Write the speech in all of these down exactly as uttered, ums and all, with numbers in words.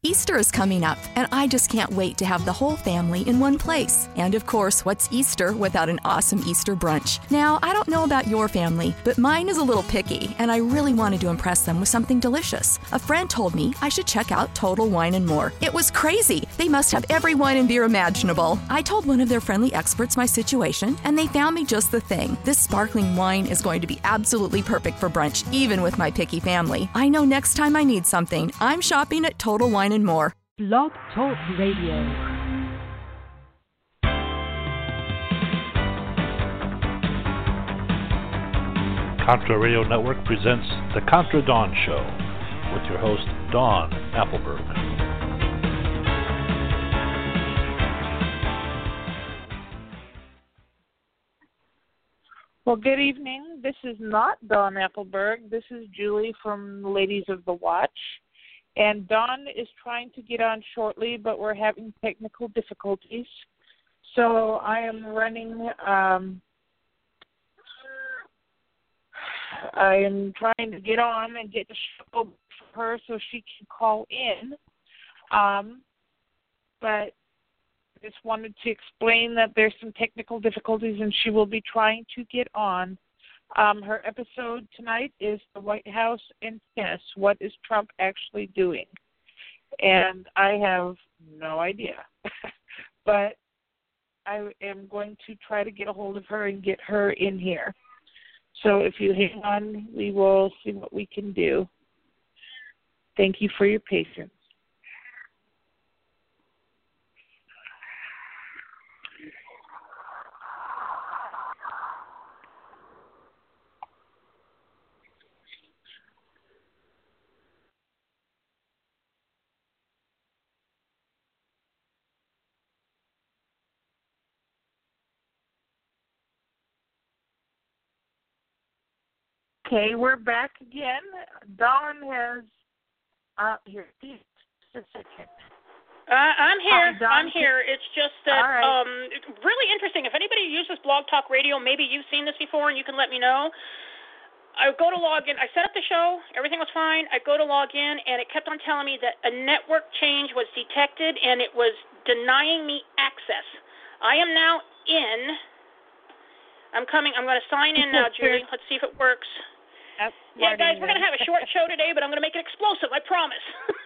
Easter is coming up, and I just can't wait to have the whole family in one place. And of course, what's Easter without an awesome Easter brunch? Now, I don't know about your family, but mine is a little picky, and I really wanted to impress them with something delicious. A friend told me I should check out Total Wine and More. It was crazy. They must have every wine and beer imaginable. I told one of their friendly experts my situation, and they found me just the thing. This sparkling wine is going to be absolutely perfect for brunch, even with my picky family. I know next time I need something, I'm shopping at Total Wine and More. Blog Talk Radio. Contra Radio Network presents The Contra Dawn Show with your host, Dawn Appleberg. Well, good evening. This is not Dawn Appleberg. This is Julie from Ladies of the Watch. And Dawn is trying to get on shortly, but we're having technical difficulties. So I am running, um, I am trying to get on and get the show for her so she can call in. Um, but I just wanted to explain that there's some technical difficulties and she will be trying to get on. Um, her episode tonight is the White House and tennis. What is Trump actually doing? And I have no idea. But I am going to try to get a hold of her and get her in here. So if you hang on, we will see what we can do. Thank you for your patience. Okay, we're back again. Dawn has, uh, here, just a second. Uh, I'm here. Hi, Dawn. I'm here. It's just that, right. um, really interesting. If anybody uses Blog Talk Radio, maybe you've seen this before and you can let me know. I go to log in. I set up the show. Everything was fine. I go to log in, and it kept on telling me that a network change was detected, and it was denying me access. I am now in. I'm coming. I'm going to sign in now, Julie. Let's see if it works. That's yeah, guys, we're going to have a short show show. today, but I'm going to make it explosive. I promise.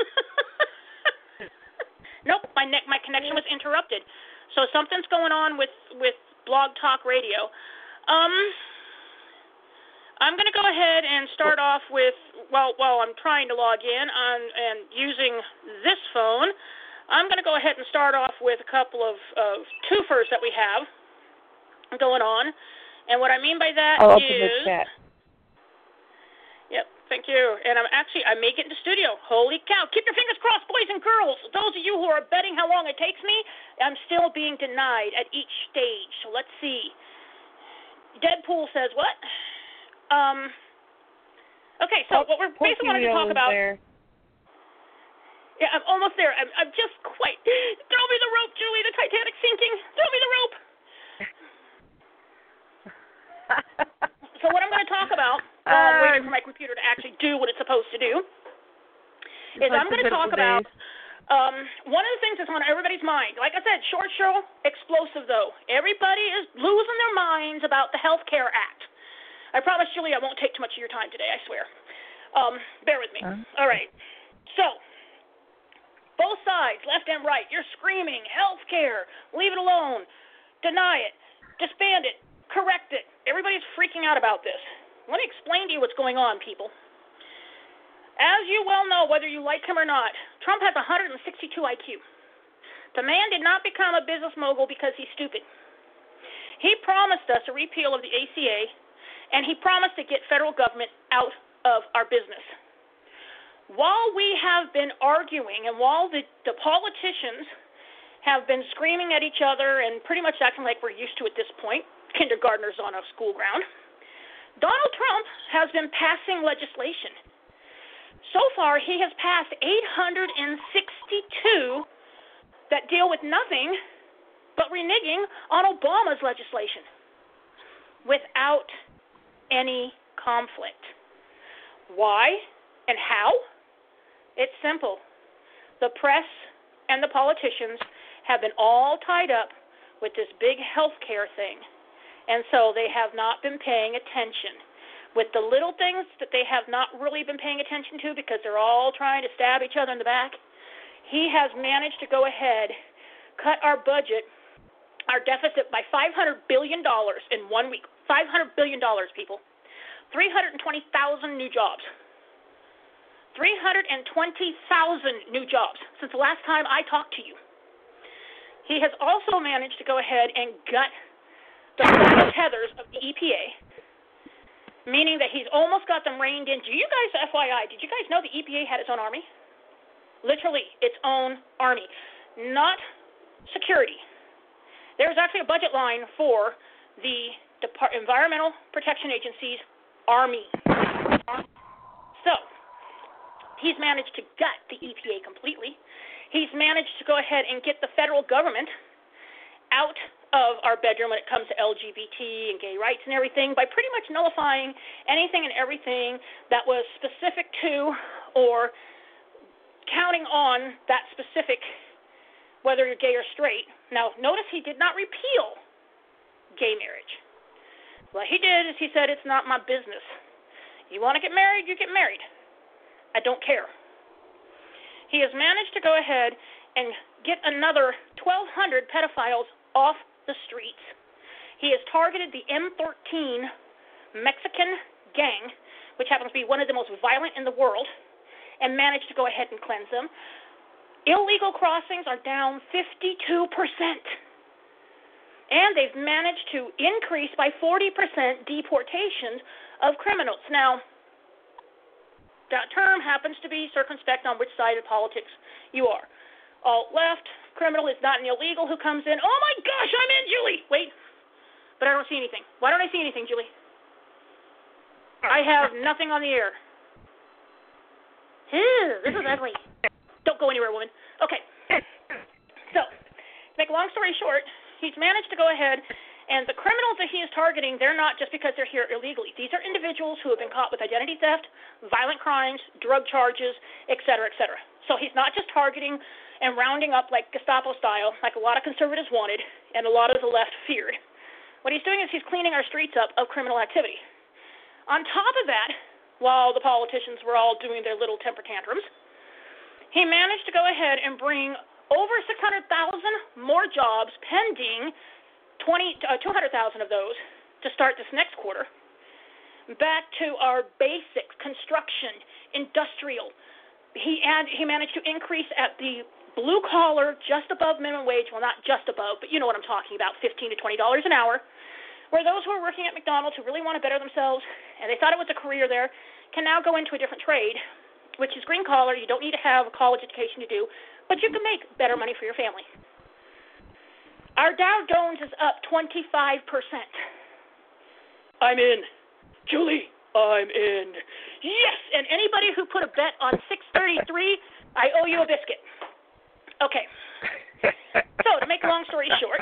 Nope, my ne- my connection was interrupted. So something's going on with, with Blog Talk Radio. Um, I'm going to go ahead and start off with, well, while I'm trying to log in on, and using this phone, I'm going to go ahead and start off with a couple of, of twofers that we have going on. And what I mean by that I'll is... open the chat. Yep, thank you. And I'm actually, I make it into studio. Holy cow. Keep your fingers crossed, boys and girls. Those of you who are betting how long it takes me, I'm still being denied at each stage. So let's see. Deadpool says what? Um. Okay, so Oh, what we're basically wanting to talk about. There. Yeah, I'm almost there. I'm, I'm just quite. Throw me the rope, Julie. The Titanic's sinking. Throw me the rope. So what I'm going to talk about, while I'm waiting for my computer to actually do what it's supposed to do, is I'm going to talk about um, one of the things that's on everybody's mind. Like I said, short show, explosive though. Everybody is losing their minds about the Health Care Act. I promise, Julie, I won't take too much of your time today, I swear. Um, bear with me. Huh? All right. So, both sides, left and right, you're screaming, health care, leave it alone, deny it, disband it, correct it. Everybody's freaking out about this. Let me explain to you what's going on, people. As you well know, whether you like him or not, Trump has one hundred sixty-two I Q. The man did not become a business mogul because he's stupid. He promised us a repeal of the A C A, and he promised to get federal government out of our business. While we have been arguing and while the, the politicians have been screaming at each other and pretty much acting like we're used to at this point, kindergartners on a school ground, Donald Trump has been passing legislation. So far, he has passed eight hundred sixty-two that deal with nothing but reneging on Obama's legislation without any conflict. Why and how? It's simple. the press and the politicians have been all tied up with this big health care thing, and so they have not been paying attention. With the little things that they have not really been paying attention to because they're all trying to stab each other in the back, he has managed to go ahead, cut our budget, our deficit by five hundred billion dollars in one week. five hundred billion dollars, people. three hundred twenty thousand new jobs. three hundred twenty thousand new jobs since the last time I talked to you. He has also managed to go ahead and gut the tethers of the E P A, meaning that he's almost got them reined in. Do you guys, F Y I, did you guys know the E P A had its own army? Literally, its own army. Not security. There's actually a budget line for the Depart- Environmental Protection Agency's army. So, he's managed to gut the E P A completely. He's managed to go ahead and get the federal government out of our bedroom when it comes to L G B T and gay rights and everything by pretty much nullifying anything and everything that was specific to or counting on that specific, whether you're gay or straight. Now, notice he did not repeal gay marriage. What he did is he said, it's not my business. You want to get married, you get married. I don't care. He has managed to go ahead and get another twelve hundred pedophiles off the streets. He has targeted the M thirteen Mexican gang, which happens to be one of the most violent in the world, and managed to go ahead and cleanse them. Illegal crossings are down fifty-two percent. And they've managed to increase by forty percent deportations of criminals. Now, that term happens to be circumspect on which side of politics you are. Alt-left, criminal is not an illegal who comes in. Oh my gosh, I'm in, Julie! Wait, but I don't see anything. Why don't I see anything, Julie? I have nothing on the air. Ew, this is ugly. Don't go anywhere, woman. Okay. So, to make a long story short, he's managed to go ahead, and the criminals that he is targeting, they're not just because they're here illegally. These are individuals who have been caught with identity theft, violent crimes, drug charges, et cetera, et cetera. So he's not just targeting and rounding up like Gestapo style, like a lot of conservatives wanted and a lot of the left feared. What he's doing is he's cleaning our streets up of criminal activity. On top of that, while the politicians were all doing their little temper tantrums, he managed to go ahead and bring over six hundred thousand more jobs pending, twenty, uh, two hundred thousand of those to start this next quarter, back to our basic construction, industrial. He, add, he managed to increase at the blue collar, just above minimum wage, well, not just above, but you know what I'm talking about, fifteen to twenty dollars an hour, where those who are working at McDonald's who really want to better themselves, and they thought it was a career there, can now go into a different trade, which is green collar. You don't need to have a college education to do, but you can make better money for your family. Our Dow Jones is up twenty-five percent. I'm in. Julie, I'm in. Yes, and anybody who put a bet on six thirty-three, I owe you a biscuit. Okay. So, to make a long story short,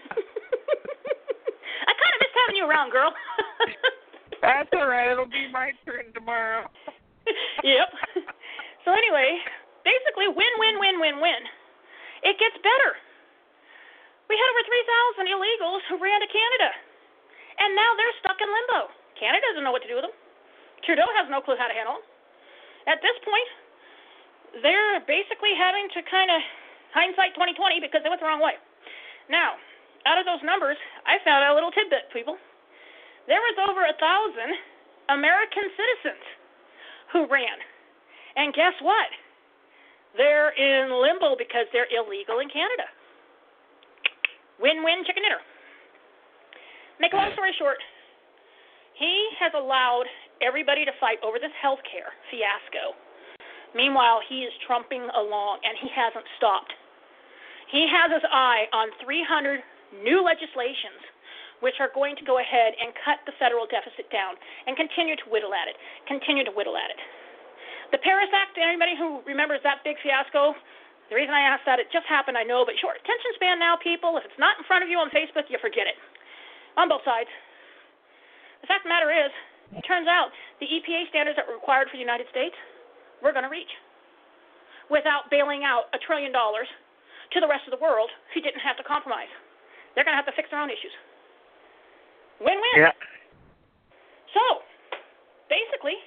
I kind of missed having you around, girl. That's all right. It'll be my turn tomorrow. Yep. So anyway, basically win, win, win, win, win. It gets better. We had over three thousand illegals who ran to Canada, and now they're stuck in limbo. Canada doesn't know what to do with them. Trudeau has no clue how to handle them. At this point, they're basically having to kind of hindsight twenty twenty because they went the wrong way. Now, out of those numbers, I found out a little tidbit, people. There was over a thousand American citizens who ran. And guess what? They're in limbo because they're illegal in Canada. Win-win chicken dinner. Make a long story short, he has allowed everybody to fight over this health care fiasco. Meanwhile, he is trumping along, and he hasn't stopped. He has his eye on three hundred new legislations which are going to go ahead and cut the federal deficit down and continue to whittle at it, continue to whittle at it. The Paris Act, anybody who remembers that big fiasco, the reason I asked that, it just happened, I know, but short attention span now, people. If it's not in front of you on Facebook, you forget it. On both sides. The fact of the matter is, it turns out the E P A standards that were required for the United States, we're going to reach. without bailing out a trillion dollars to the rest of the world who didn't have to compromise. They're going to have to fix their own issues. Win-win. Yeah. So, basically,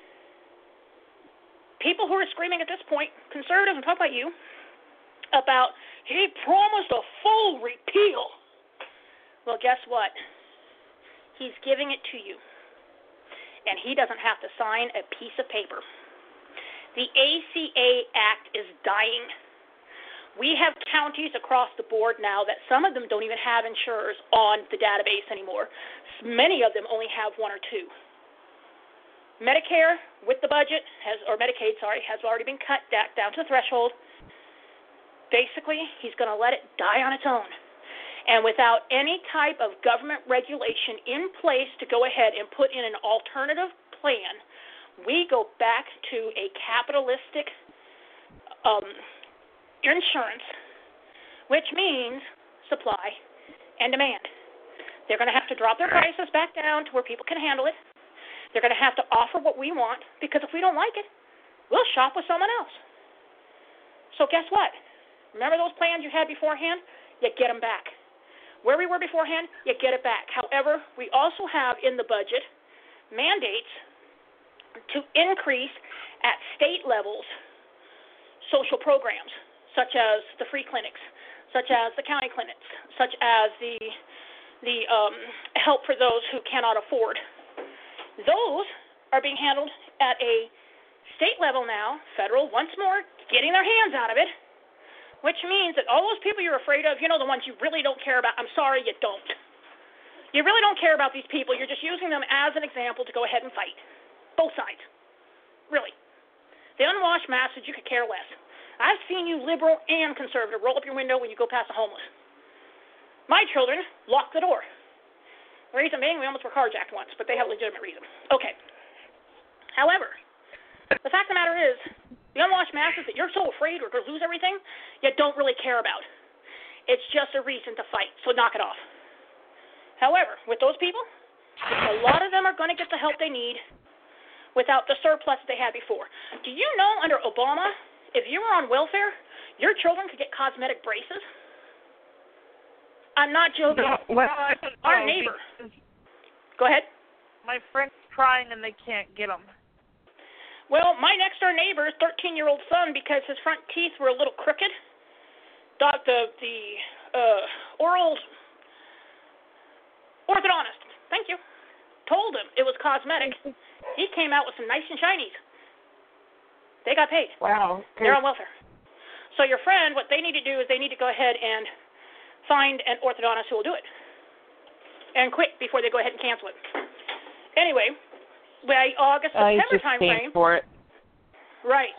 people who are screaming at this point, conservatives, I'm talking about you, about he promised a full repeal. Well, guess what? He's giving it to you. And he doesn't have to sign a piece of paper. The A C A Act is dying. We have counties across the board now that some of them don't even have insurers on the database anymore. Many of them only have one or two. Medicare, with the budget, has or Medicaid, sorry, has already been cut down to the threshold. Basically, he's going to let it die on its own. And without any type of government regulation in place to go ahead and put in an alternative plan, we go back to a capitalistic um, insurance, which means supply and demand. They're going to have to drop their prices back down to where people can handle it. They're going to have to offer what we want, because if we don't like it, we'll shop with someone else. So guess what? Remember those plans you had beforehand? You get them back. Where we were beforehand, you get it back. However, we also have in the budget mandates to increase at state levels social programs, such as the free clinics, such as the county clinics, such as the the um, help for those who cannot afford. Those are being handled at a state level now, federal, once more, getting their hands out of it, which means that all those people you're afraid of, you know, the ones you really don't care about, I'm sorry, you don't. You really don't care about these people. You're just using them as an example to go ahead and fight. Both sides. Really. The unwashed masses, you could care less. I've seen you liberal and conservative roll up your window when you go past the homeless. My children lock the door. The reason being, we almost were carjacked once, but they have a legitimate reason. Okay. However, the fact of the matter is, the unwashed masses that you're so afraid we're going to lose everything, yet don't really care about. It's just a reason to fight, so knock it off. However, with those people, a lot of them are going to get the help they need without the surplus they had before. Do you know, under Obama, if you were on welfare, your children could get cosmetic braces? I'm not joking. No, well, I don't Our know, neighbor. Go ahead. My friend's trying and they can't get them. Well, my next-door neighbor's thirteen-year-old son, because his front teeth were a little crooked, doc, the, the uh, oral orthodontist, thank you, told him it was cosmetic. He came out with some nice and shinies. They got paid. Wow. They're on welfare. So your friend, what they need to do is they need to go ahead and find an orthodontist who will do it. And quick, before they go ahead and cancel it. Anyway, by August, I September just time paid frame. for it. Right.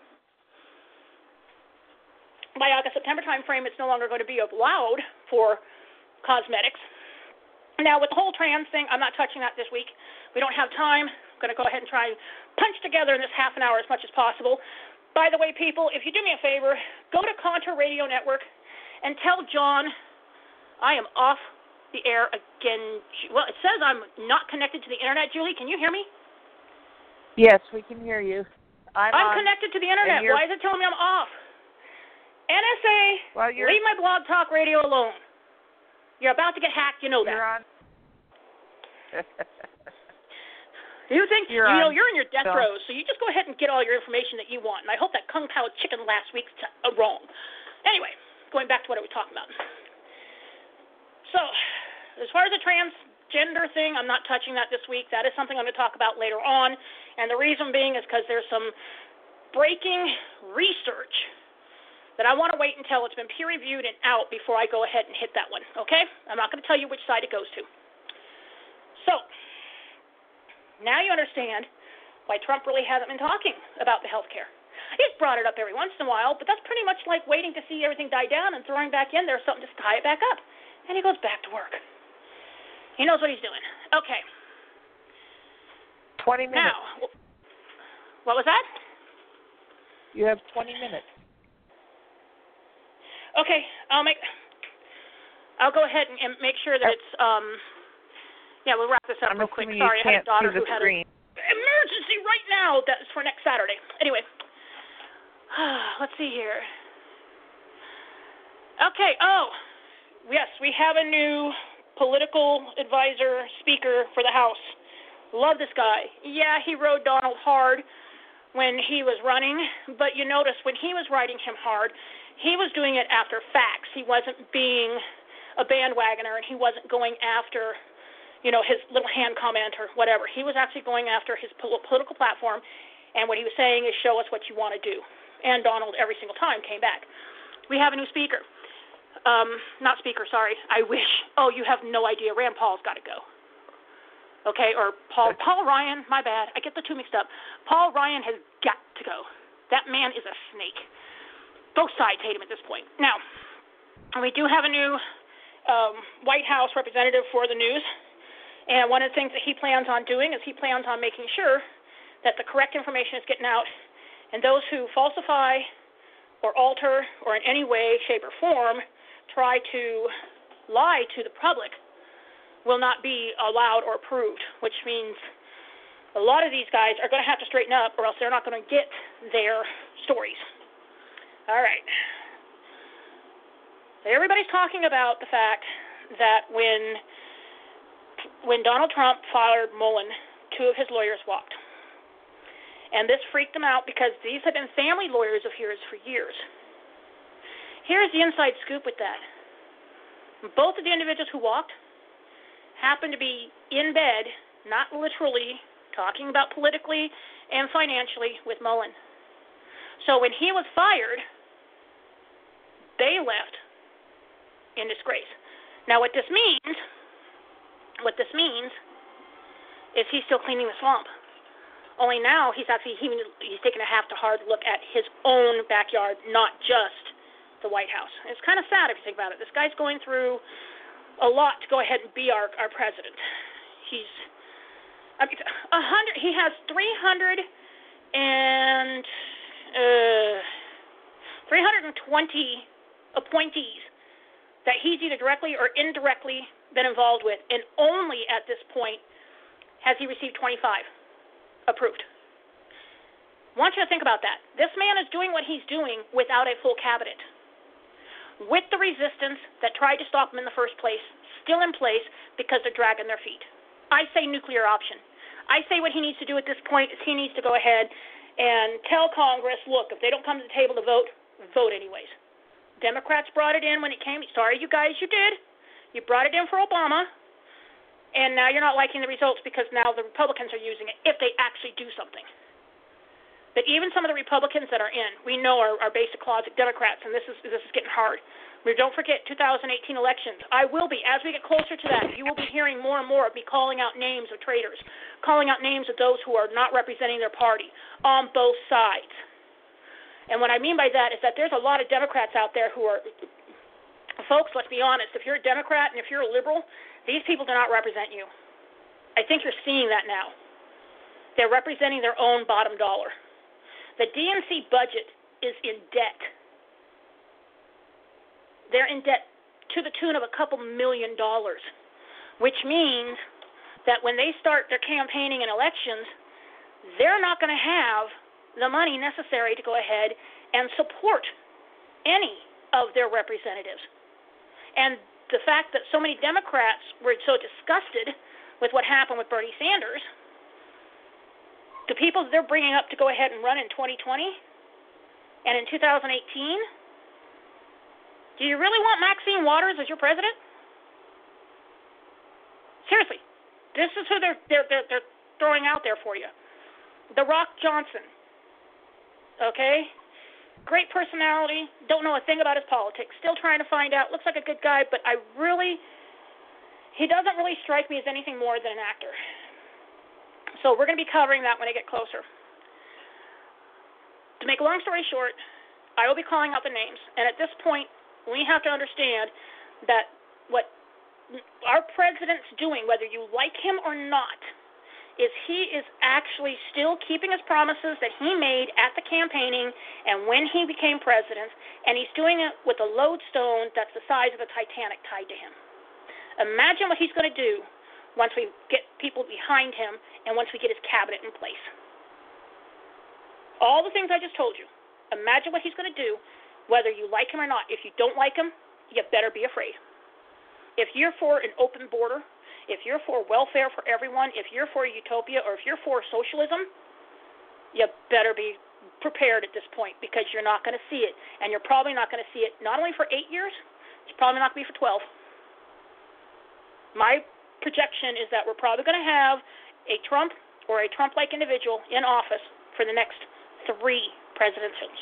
By August, September time frame, it's no longer going to be allowed for cosmetics. Now, with the whole trans thing, I'm not touching that this week. We don't have time. I'm going to go ahead and try and punch together in this half an hour as much as possible. By the way, people, if you do me a favor, go to Contra Radio Network and tell John I am off the air again. Well, it says I'm not connected to the internet. Julie, can you hear me? Yes, we can hear you. I'm, I'm on, connected to the internet. Why is it telling me I'm off? N S A, well, you're, leave my blog talk radio alone. You're about to get hacked. You know that. You're on. You think, you're you know, on, you're in your death so. throes, so you just go ahead and get all your information that you want. And I hope that Kung Pao chicken last week's t- uh, wrong. Anyway, going back to what I was talking about. So, as far as the transgender thing, I'm not touching that this week. That is something I'm going to talk about later on. And the reason being is because there's some breaking research that I want to wait until it's been peer-reviewed and out before I go ahead and hit that one, okay? I'm not going to tell you which side it goes to. So, now you understand why Trump really hasn't been talking about the health care. He's brought it up every once in a while, but that's pretty much like waiting to see everything die down and throwing back in there something to tie it back up. And he goes back to work. He knows what he's doing. Okay. twenty minutes. Now, what was that? You have twenty minutes. Okay, I'll make. I'll go ahead and, and make sure that it's. Um, yeah, we'll wrap this up I'm real quick. assuming Sorry, you I can't had a daughter see the who had screen. an emergency right now. That's for next Saturday. Anyway, Let's see here. Okay, oh, yes, we have a new political advisor speaker for the House. Love this guy. Yeah, he rode Donald hard when he was running, but you notice when he was riding him hard, he was doing it after facts. He wasn't being a bandwagoner, and he wasn't going after, you know, his little hand comment or whatever. He was actually going after his political platform, and what he was saying is show us what you want to do. And Donald, every single time, came back. We have a new speaker. Um, not speaker, sorry. I wish. Oh, you have no idea. Rand Paul's got to go. Okay, or Paul Paul Ryan, my bad. I get the two mixed up. Paul Ryan has got to go. That man is a snake. Both sides hate him at this point. Now, we do have a new um, White House representative for the news, and one of the things that he plans on doing is he plans on making sure that the correct information is getting out, and those who falsify or alter or in any way, shape, or form try to lie to the public will not be allowed or approved, which means a lot of these guys are going to have to straighten up or else they're not going to get their stories. All right. Everybody's talking about the fact that when when Donald Trump fired Mullen, two of his lawyers walked. And this freaked them out because these have been family lawyers of his for years. Here's the inside scoop with that. Both of the individuals who walked happened to be in bed, not literally, talking about politically and financially with Mullen. So when he was fired, they left in disgrace. Now what this means, what this means is he's still cleaning the swamp. Only now he's actually he, he's taking a half to hard look at his own backyard, not just the White House. And it's kind of sad if you think about it. This guy's going through a lot to go ahead and be our, our president. He's I mean, a hundred. He has three hundred and uh, three hundred and twenty appointees that he's either directly or indirectly been involved with, and only at this point has he received twenty-five approved. I want you to think about that. This man is doing what he's doing without a full cabinet, with the resistance that tried to stop him in the first place still in place because they're dragging their feet. I say nuclear option. I say what he needs to do at this point is he needs to go ahead and tell Congress, look, if they don't come to the table to vote, vote anyways. Democrats brought it in when it came. Sorry, you guys, you did. You brought it in for Obama, and now you're not liking the results because now the Republicans are using it if they actually do something. But even some of the Republicans that are in, we know are, are basic closet Democrats, and this is this is getting hard. We don't forget two thousand eighteen elections. I will be, as we get closer to that, you will be hearing more and more of me calling out names of traitors, calling out names of those who are not representing their party on both sides. And what I mean by that is that there's a lot of Democrats out there who are, folks, let's be honest, if you're a Democrat and if you're a liberal, these people do not represent you. I think you're seeing that now. They're representing their own bottom dollar. The D N C budget is in debt. They're in debt to the tune of a couple million dollars, which means that when they start their campaigning and elections, they're not going to have the money necessary to go ahead and support any of their representatives. And the fact that so many Democrats were so disgusted with what happened with Bernie Sanders, the people they're bringing up to go ahead and run in twenty twenty and in two thousand eighteen, do you really want Maxine Waters as your president? Seriously, this is who they're they're they're, they're throwing out there for you. The Rock Johnson, okay? Great personality, don't know a thing about his politics, still trying to find out, looks like a good guy, but I really, he doesn't really strike me as anything more than an actor. So we're going to be covering that when I get closer. To make a long story short, I will be calling out the names, and at this point, we have to understand that what our president's doing, whether you like him or not, is he is actually still keeping his promises that he made at the campaigning and when he became president, and he's doing it with a lodestone that's the size of a Titanic tied to him. Imagine what he's going to do once we get people behind him and once we get his cabinet in place. All the things I just told you, Imagine what he's going to do, whether you like him or not. If you don't like him, you better be afraid. If you're for an open border, if you're for welfare for everyone, if you're for utopia, or if you're for socialism, you better be prepared at this point, because you're not going to see it. And you're probably not going to see it not only for eight years, it's probably not going to be for twelve. My projection is that we're probably going to have a Trump or a Trump-like individual in office for the next three presidentials.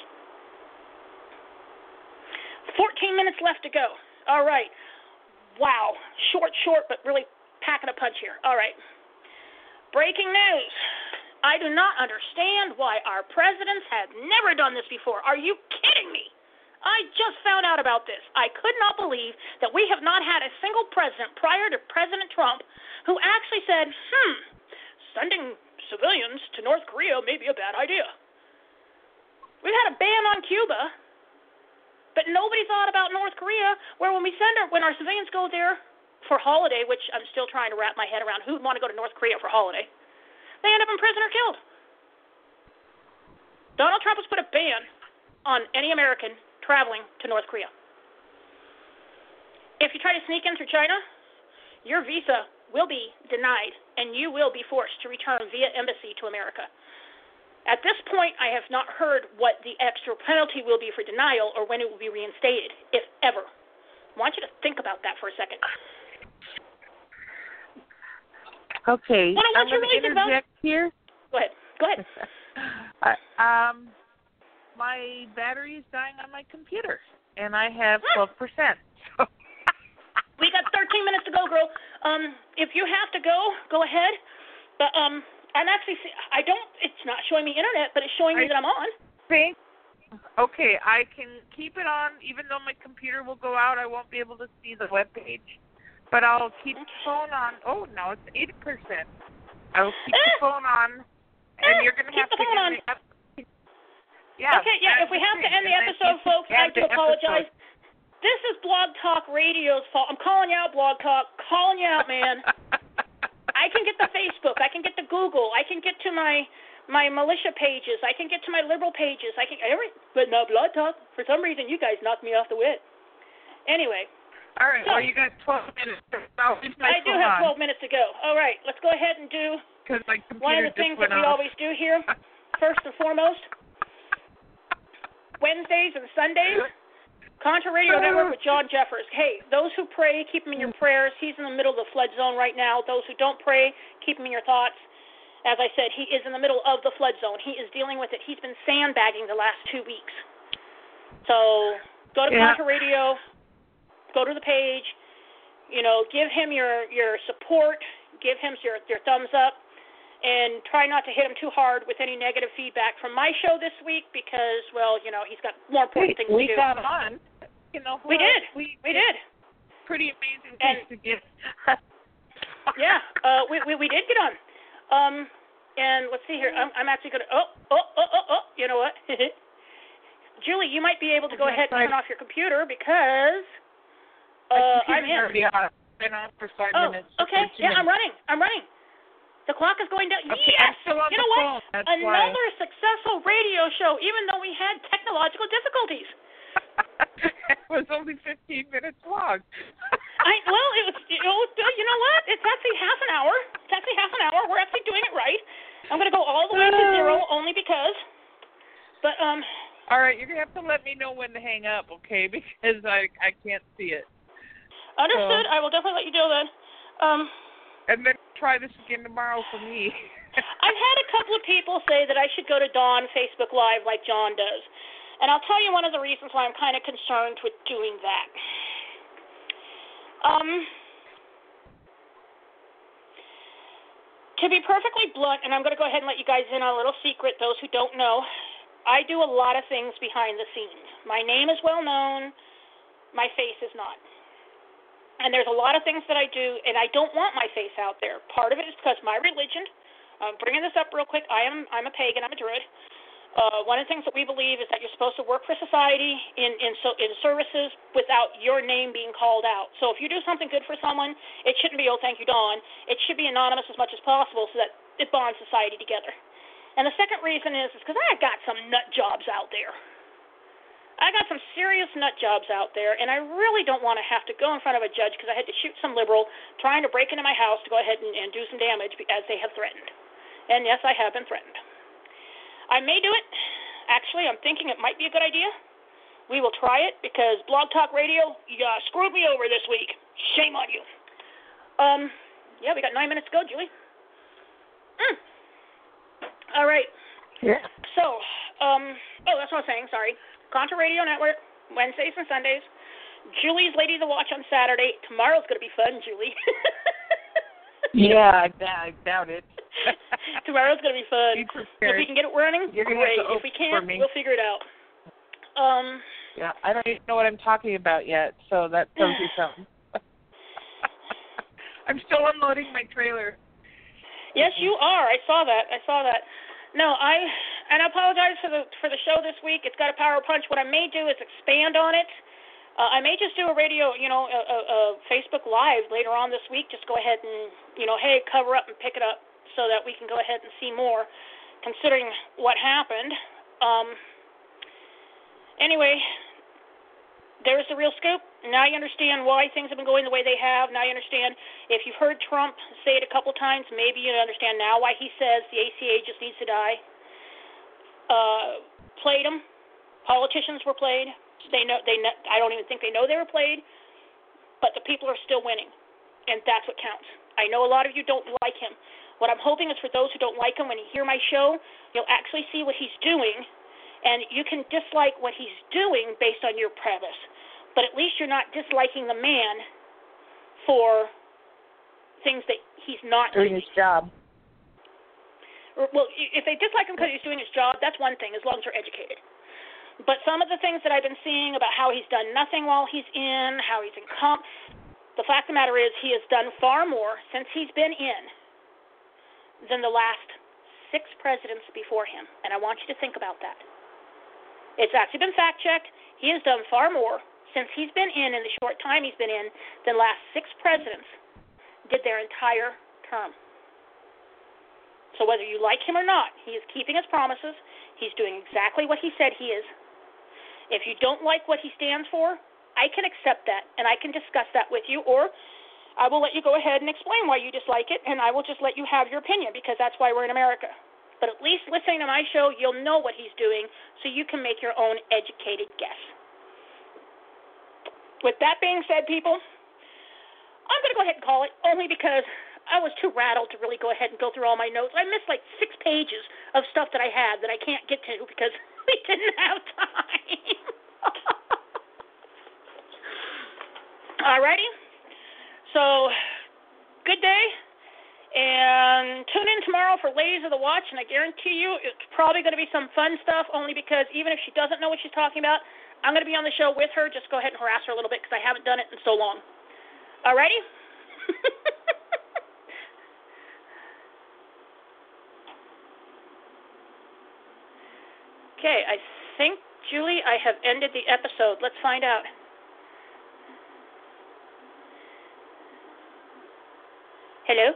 fourteen minutes left to go. All right. Wow. Short, short, but really packing a punch here. All right. Breaking news. I do not understand why our presidents have never done this before. Are you kidding me? I just found out about this. I could not believe that we have not had a single president prior to President Trump who actually said, hmm, sending civilians to North Korea may be a bad idea. We've had a ban on Cuba, but nobody thought about North Korea, where when we send our, when our civilians go there for holiday, which I'm still trying to wrap my head around, who would want to go to North Korea for holiday, they end up in prison or killed. Donald Trump has put a ban on any American traveling to North Korea. If you try to sneak in through China, your visa will be denied, and you will be forced to return via embassy to America. At this point, I have not heard what the extra penalty will be for denial or when it will be reinstated, if ever. I want you to think about that for a second. Okay, what I want I'm you going really to interject about... here. Go ahead. Go ahead. uh, um, my battery is dying on my computer, and I have twelve percent. We got thirteen minutes to go, girl. Um, if you have to go, go ahead. But um, I'm actually, see, I don't. It's not showing me internet, but it's showing me I that I'm on. Think. Okay, I can keep it on, even though my computer will go out. I won't be able to see the web page, but I'll keep the phone on. Oh, no, it's eighty percent. I'll keep eh, the phone on, and eh, you're going to have the to phone on. give me. Yeah. Okay, yeah. If we have to end the episode, folks, I do apologize. This is Blog Talk Radio's fault. I'm calling you out, Blog Talk. Calling you out, man. I can get the Facebook. I can get the Google. I can get to my my militia pages. I can get to my liberal pages. I can every, but no Blog Talk. For some reason, you guys knocked me off the wit. Anyway. All right. So, well, you got twelve minutes. I'll leave my I do phone have twelve on. minutes to go. All right. Let's go ahead and do My one of the things that we off. always do here. First and foremost, Wednesdays and Sundays, Contra Radio Network with John Jeffers. Hey, those who pray, keep him in your prayers. He's in the middle of the flood zone right now. Those who don't pray, keep him in your thoughts. As I said, he is in the middle of the flood zone. He is dealing with it. He's been sandbagging the last two weeks. So go to Yeah. Contra Radio, go to the page, you know, give him your, your support, give him your, your thumbs up, and try not to hit him too hard with any negative feedback from my show this week because, well, you know, he's got more important Hey, things we to do. We got on. You know, we did. We, we did. Pretty amazing and, things to get. yeah, uh, we, we we did get on. Um, and let's see here. I'm, I'm actually going to, oh, oh, oh, oh, oh, you know what? Julie, you might be able to go ahead and turn off your computer because uh, I'm in. I've been on for five oh, minutes. okay. Yeah, minutes. I'm running. I'm running. The clock is going down. Okay, yes! I'm still on you the know phone. what? That's Another why. successful radio show, even though we had technological difficulties. It was only fifteen minutes long. I well, it was. You know, you know what? It's actually half an hour. It's actually half an hour. We're actually doing it right. I'm going to go all the way to zero only because. But um. All right, you're gonna have to let me know when to hang up, okay? Because I I can't see it. Understood. So, I will definitely let you know then. Um. And then try this again tomorrow for me. I've had a couple of people say that I should go to Dawn Facebook Live like John does. And I'll tell you one of the reasons why I'm kind of concerned with doing that. Um, to be perfectly blunt, and I'm going to go ahead and let you guys in on a little secret, those who don't know, I do a lot of things behind the scenes. My name is well known. My face is not. And there's a lot of things that I do, and I don't want my face out there. Part of it is because my religion, I'm bringing this up real quick, I am, I'm a pagan, I'm a druid. Uh, one of the things that we believe is that you're supposed to work for society in, in, so, in services without your name being called out. So if you do something good for someone, it shouldn't be, oh, thank you, Dawn. It should be anonymous as much as possible so that it bonds society together. And the second reason is because I've got some nut jobs out there. I got some serious nut jobs out there, and I really don't want to have to go in front of a judge because I had to shoot some liberal trying to break into my house to go ahead and, and do some damage as they have threatened. And yes, I have been threatened. I may do it. Actually, I'm thinking it might be a good idea. We will try it because Blog Talk Radio, you uh, screwed me over this week. Shame on you. Um, yeah, we got nine minutes to go, Julie. Mm. All right. Yeah. So, um, oh, that's what I was saying. Sorry. Contra Radio Network, Wednesdays and Sundays. Julie's Lady of the Watch on Saturday. Tomorrow's going to be fun, Julie. Yeah, I, I doubt it. Tomorrow's going to be fun. If we can get it running, You're gonna great. have to If we can't, me. we'll figure it out. Um. Yeah, I don't even know what I'm talking about yet, so that tells you something. I'm still unloading my trailer. Yes, you are. I saw that. I saw that. No, I and I apologize for the for the show this week. It's got a power punch. What I may do is expand on it. Uh, I may just do a radio, you know, a, a, a Facebook Live later on this week. Just go ahead and, you know, hey, cover up and pick it up so that we can go ahead and see more, considering what happened. Um. Anyway, there's the real scoop. Now you understand why things have been going the way they have. Now you understand, if you've heard Trump say it a couple times, maybe you understand now why he says the A C A just needs to die. Uh, played them. Politicians were played. They know. They. Know, I don't even think they know they were played. But the people are still winning, and that's what counts. I know a lot of you don't like him. What I'm hoping is for those who don't like him, when you hear my show, you'll actually see what he's doing, and you can dislike what he's doing based on your premise. But at least you're not disliking the man for things that he's not doing his job. Well, if they dislike him because he's doing his job, that's one thing, as long as they're educated. But some of the things that I've been seeing about how he's done nothing while he's in, how he's in comp, the fact of the matter is he has done far more since he's been in than the last six presidents before him. And I want you to think about that. It's actually been fact-checked. He has done far more since he's been in, in the short time he's been in, than last six presidents did their entire term. So whether you like him or not, he is keeping his promises. He's doing exactly what he said he is. If you don't like what he stands for, I can accept that, and I can discuss that with you, or I will let you go ahead and explain why you dislike it, and I will just let you have your opinion, because that's why we're in America. But at least listening to my show, you'll know what he's doing, so you can make your own educated guess. With that being said, people, I'm going to go ahead and call it, only because I was too rattled to really go ahead and go through all my notes. I missed like six pages of stuff that I had that I can't get to because we didn't have time. Alrighty. So, good day. And tune in tomorrow for Ladies of the Watch, and I guarantee you it's probably going to be some fun stuff, only because even if she doesn't know what she's talking about, I'm going to be on the show with her. Just go ahead and harass her a little bit because I haven't done it in so long. Alrighty? Okay, I think, Julie, I have ended the episode. Let's find out. Hello?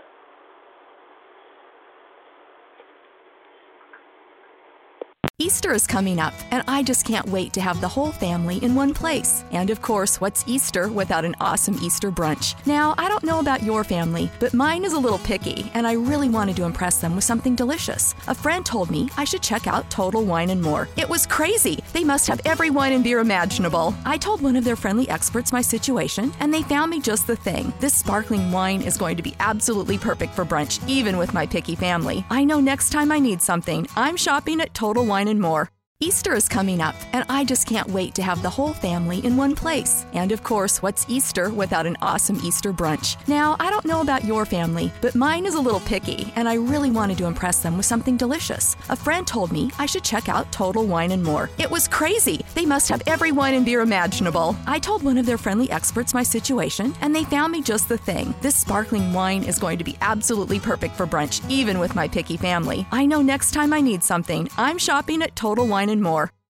Easter is coming up, and I just can't wait to have the whole family in one place. And of course, what's Easter without an awesome Easter brunch? Now, I don't know about your family, but mine is a little picky, and I really wanted to impress them with something delicious. A friend told me I should check out Total Wine and More. It was crazy. They must have every wine and beer imaginable. I told one of their friendly experts my situation, and they found me just the thing. This sparkling wine is going to be absolutely perfect for brunch, even with my picky family. I know next time I need something, I'm shopping at Total Wine and More. Easter is coming up, and I just can't wait to have the whole family in one place. And of course, what's Easter without an awesome Easter brunch? Now, I don't know about your family, but mine is a little picky, and I really wanted to impress them with something delicious. A friend told me I should check out Total Wine and More. It was crazy. They must have every wine and beer imaginable. I told one of their friendly experts my situation, and they found me just the thing. This sparkling wine is going to be absolutely perfect for brunch, even with my picky family. I know next time I need something, I'm shopping at Total Wine and More.